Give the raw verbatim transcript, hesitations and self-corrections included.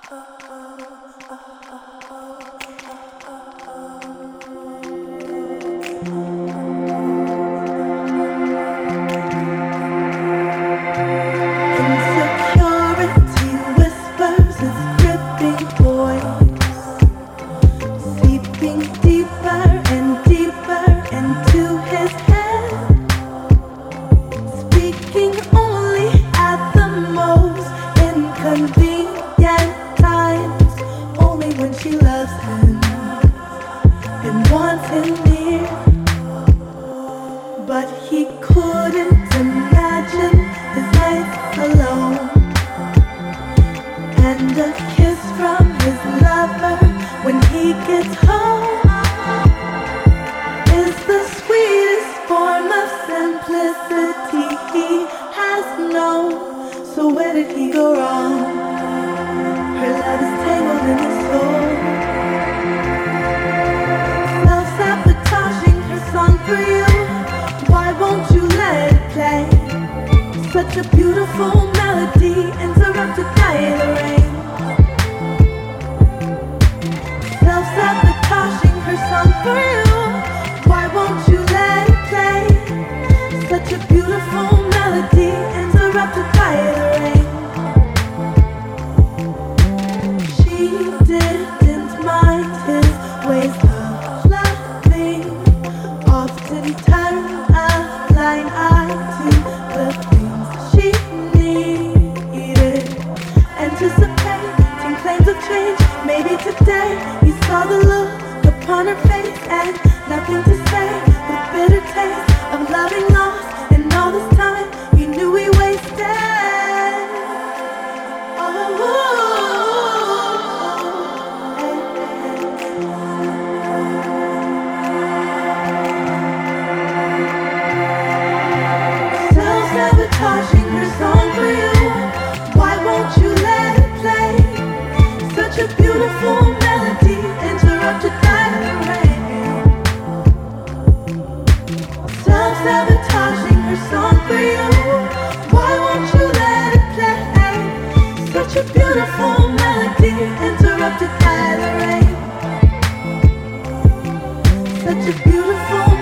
Convenient times, only when she loves him and wants him near. But he couldn't imagine his nights alone, and a kiss from his lover when he gets home is the sweetest form of simplicity he has known. So where did he go wrong? Her love is tangled in his soul, self-sabotaging her song for you. Why won't you let it play? Such a beautiful melody interrupted by the rain. Self-sabotaging her song for you. Why won't you let it play? Such a beautiful melody interrupted by the rain. She didn't mind his ways of loving, often turned a blind eye to the things she needed, anticipating claims of change. Maybe today he saw the look upon her face and nothing to say, with bitter taste of loving lost. And all this time he knew he wasted. Self-sabotaging her song for you. Why won't you let it play? Such a beautiful melody interrupted by the rain. Self-sabotaging her song for you. Why won't you let it play? Such a beautiful melody interrupted by the rain. Such a beautiful